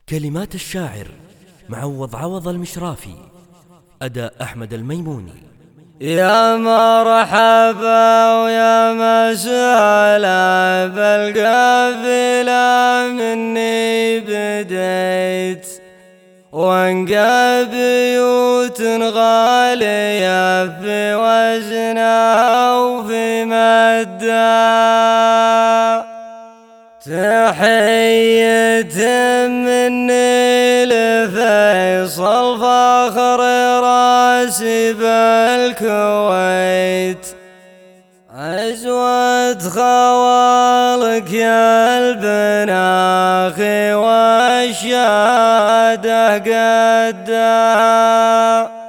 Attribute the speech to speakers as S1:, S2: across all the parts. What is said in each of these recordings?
S1: كلمات الشاعر معوض عوض المشرافي، أداء أحمد الميموني.
S2: يا مرحبا ويا مسهلا بالقافلة مني بديت، وانقى بيوت غالية في وزنها وفي مدها، تحية مني لفيصل فخر راسي بالكويت، عزوة خوالك يا البناخي والشهادة قدها.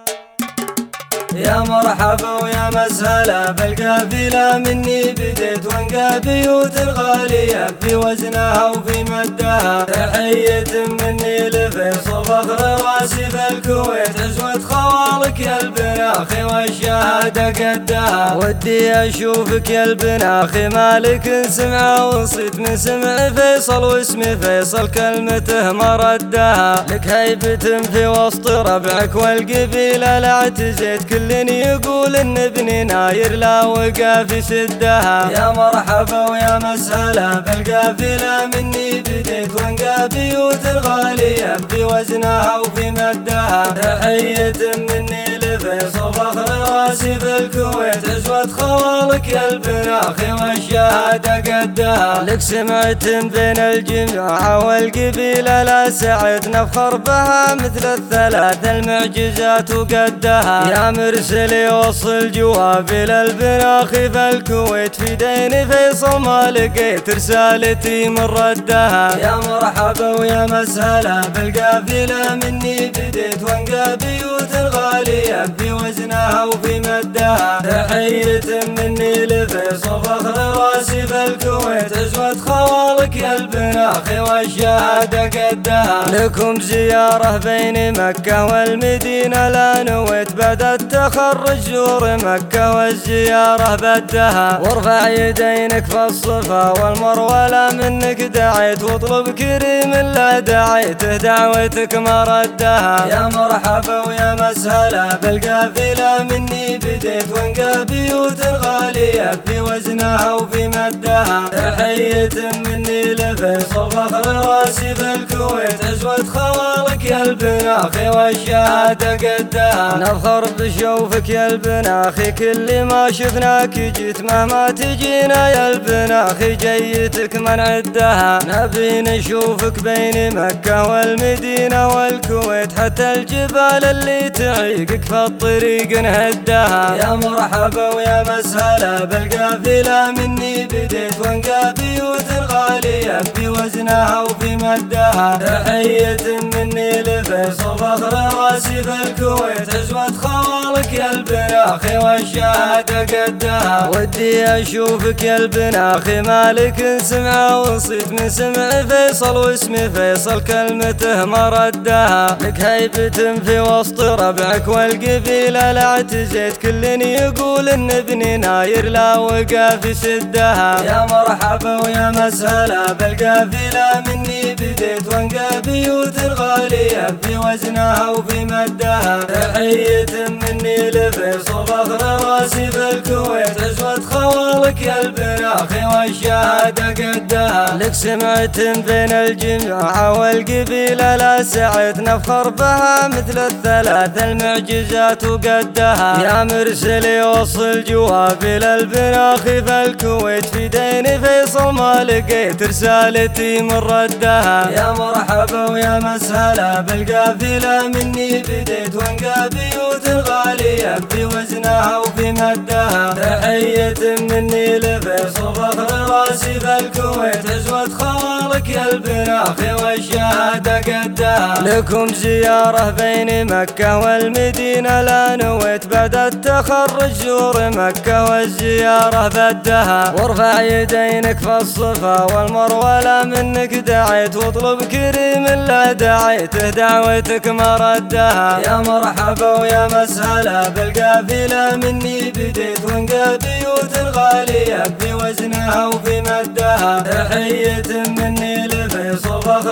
S2: يا مرحبا ويا مسهلا بالقافلة مني بديت، وانقى بيوت غالية في وزنها وفي مدها، تحية مني لفيصل فخر راسي بالكويت، عزوة خوالك يا البناخي والشهادة قدها. ودي اشوفك يا البناخي مالك سمعة وصيت من سمع فيصل، واسمي فيصل كلمته ما ردها، لك هيبة في وسط ربعك والقبيلة لا اعتزيت، كل يقول ان ابني ناير لا وقع في سدها. يا مرحبا ويا مسهلا بالقافلة مني بديت، وانقى بيوت غالية في وزنها وفي مدها، تحية مني لفيصل فخر راسي في الكويت، عزوة خوالك يا البناخي والشهادة قدها. لك سمعت بين الجماعة والقبيلة لا سعد نفخر بها، مثل الثلاث المعجزات وقدها. يا مرسل يوصل جوابي للبناخي في الكويت، في دين فيصل ما لقيت رسالتي من ردها. يا مرحبا ويا مسهلا بالقافلة مني بديت، وانقى بيوت غالية في وزنها وفي مدها، تحية مني لفيصل فخر راسي في الكويت، عزوة خوالك يا البناخي والشهادة قدها. لكم زيارة بين مكة والمدينة لا نويت، بعد التخرج زور مكة والزيارة بدها، وارفع يدينك في الصفا والمروة لا منك دعيت، واطلب كريم لا دعيته دعوتك ما ردها. يا مرحبا ويا مسهلا بالقافلة مني بديت، وانقى بيوت غالية في وزنها وفي مدها، تحية مني لفيصل فخر راسي في الكويت، عزوة خوالك يا البناخي والشهادة قدها. نفخر بشوفك يا البناخي كل ما شفناك جيت، مهما تجينا يا البناخي جيتك ما نعدها، نبي نشوفك بين مكة والمدينة والكويت، حتى الجبال اللي تعيقك في الطريق نهدها. يا مرحبا ويا مسهلا بالقافلة مني بديت، وانقى بيوت غالية في وزنها وفي مدها، تحية مني لفيصل فخر راسي في الكويت، عزوة خوالك يا البناخي والشهادة قدها. ودي اشوفك يا البناخي مالك سمعة وصيت من سمع فيصل، واسمي فيصل كلمته ما ردها، لك هيبة في وسط ربعك والقبيلة لا اعتزيت، كل يقول ان ابني ناير لا وقع في سدها. يا مرحبا ويا مسهلا بالقافلة مني بديت، وانقى بيوت غالية في وزنها وفي مدها، تحية مني لفيصل فخر راسي في الكويت، عزوة خوالك يا البناخي والشهادة قدها. لك سمعت بين الجماعة والقبيلة لا سعد نفخر بها، مثل الثلاث المعجزات وقدها. يا مرسل يوصل جوابي للبناخي في الكويت، في دين فيصل ما لقيت رسالتي من ردها. يا مرحبا ويا مسهلا بالقافلة مني بديت، وانقى بيوت غالية في وزنها وفي مدها، تحية مني لفيصل فخر راسي في الكويت، عزوة خوالك يا البناخي والشهادة قدها. لكم زيارة بين مكة والمدينة لا نويت، بعد التخرج زور مكة والزيارة بدها، وارفع يدينك في الصفا والمروة لا منك دعيت، واطلب كريم لا دعيته دعوتك ما ردها. يا مرحبا ويا مسهلا بالقافلة مني بديت، وانقى بيوت غالية في وزنها وفي مدها، تحية مني لفيصل فخر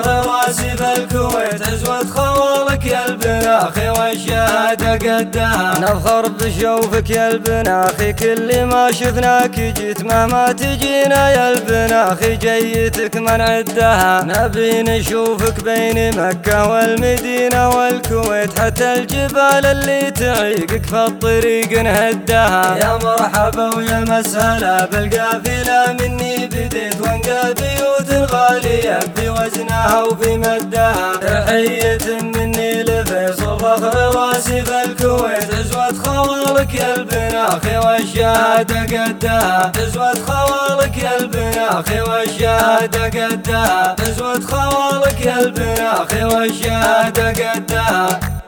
S2: رواسي في الكويت عزوة خوالك يا البناخي والشهادة قدها. نفخر بشوفك يا البناخي كل ما شفناك جيت مهما تجينا يا البناخي جيتك ما نعدها. نبي نشوفك بين مكة والمدينة والكويت حتى الجبال اللي تعيقك في الطريق نهدها. يا مرحبا ويا مسهلا بالقافلة مني بديت وانقى بيوت غالية في وزنها وفي مدها. تحية مني لفيصل فخر راسي في الكويت عزوة خوالك يا البناخي والشهادة قدها. عزوة خوالك يا البناخي والشهادة قدها. عزوة خوالك يا البناخي والشهادة قدها.